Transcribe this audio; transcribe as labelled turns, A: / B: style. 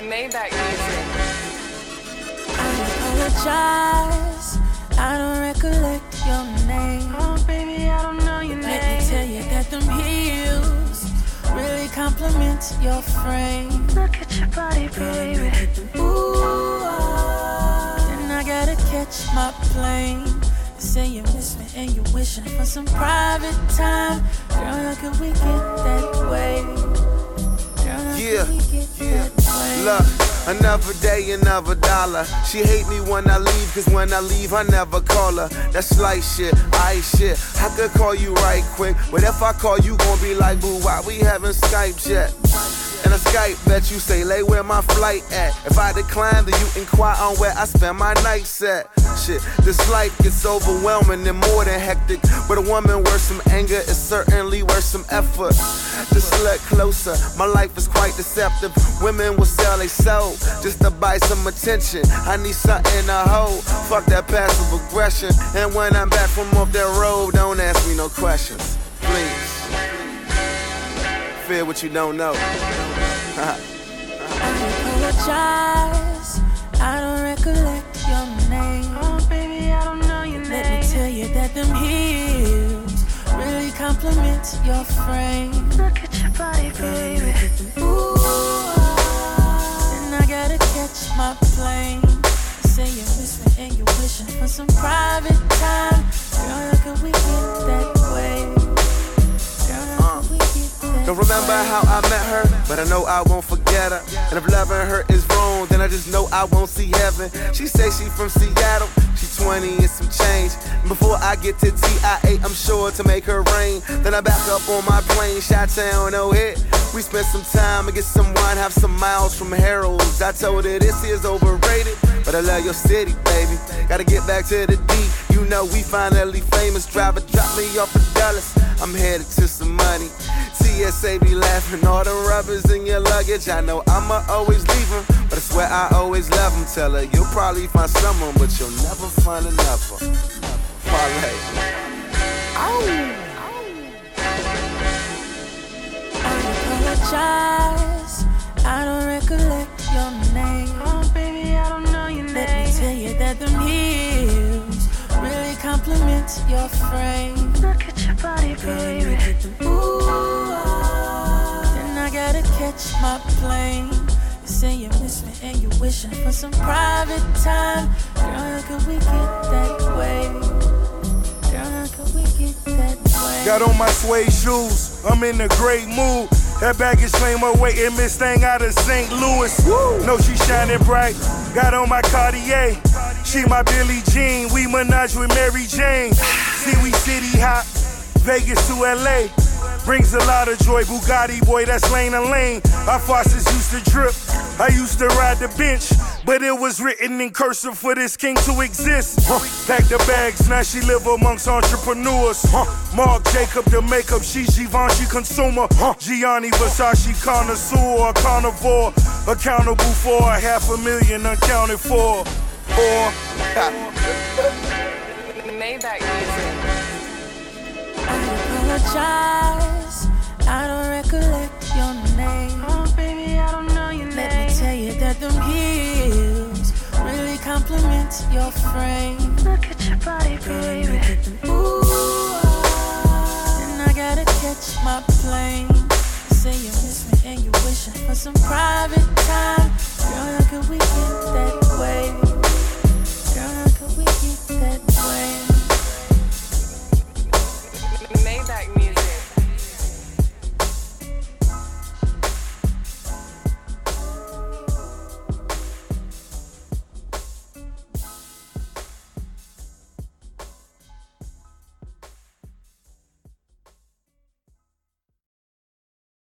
A: Maybach music.
B: I apologize, I don't recollect your name.
A: Oh baby, I don't know your name.
B: Let me tell you that them heels really compliment your frame.
A: Look at your body, baby.
B: Ooh, and I gotta catch my plane. You say you miss me and you're wishing for some private time. Girl, how could we get that way? Girl, how could we get that way?
C: Look, another day, another dollar. She hate me when I leave, cause when I leave, I never call her. That's light shit, ice shit. I could call you right quick, but if I call you, gon' be like, boo, why we haven't Skype yet? And a Skype bet you say, lay where my flight at. If I decline, then you inquire on where I spend my nights at. Shit, this life gets overwhelming and more than hectic. But a woman worth some anger is certainly worth some effort. Just look closer, my life is quite deceptive. Women will sell they soul just to buy some attention. I need something to hold, fuck that passive aggression. And when I'm back from off that road, don't ask me no questions, please. Fear what you don't know.
B: I apologize, I don't recollect your name.
A: Oh baby, I don't know your name.
B: Let me tell you that them heels really compliment your frame.
A: Look at your body, baby.
B: Ooh, and I gotta catch my plane. You say you miss me and you're wishing for some private time. Girl, how could we get that way?
C: Don't remember how I met her, but I know I won't forget her. And if loving her is wrong, then I just know I won't see heaven. She say she from Seattle, she 20 and some change. And before I get to TIA, I'm sure to make her rain. Then I back up on my plane, Chi-Town, no hit. We spent some time and get some wine, have some miles from Harold's. I told her this is overrated, but I love your city, baby. Gotta get back to the D. You know we finally famous. Driver drop me off at Dallas. I'm headed to some money. TSA be laughing, all the rubbers in your luggage. I know I'ma always leave them, but I swear I always love them. Tell her you'll probably find someone, but you'll never find another. Parlay.
B: I apologize, I don't recollect your name.
A: Oh baby, I don't know your name.
B: Let me tell you that them heels really compliment your frame.
A: Look at your body, baby.
B: Ooh, and I gotta catch my plane. You say you miss me and you're wishing for some private time. Girl, how could we get that way? Girl, how could we get that way?
D: Got on my suede shoes, I'm in a great mood. That baggage claim awaiting Miss Thing out of St. Louis. Woo. Know she shining bright. Got on my Cartier. She my Billie Jean. We menage with Mary Jane. See, we city hop. Vegas to LA. Brings a lot of joy. Bugatti boy, that's lane to lane. Our faucets used to drip. I used to ride the bench, but it was written in cursive for this king to exist. Pack the bags, now she live amongst entrepreneurs. Marc Jacob, the makeup, she Givenchy consumer. Gianni Versace connoisseur, carnivore. Accountable for $500,000 unaccounted for.
A: Maybach music.
B: I apologize, I don't recollect your name.
A: Oh baby, I don't know your name.
B: Let me tell you that them heels really compliment your frame.
A: Look at your body, baby.
B: Ooh, and I gotta catch my plane. You say you miss me and you're wishing for some private time. Girl, how could we get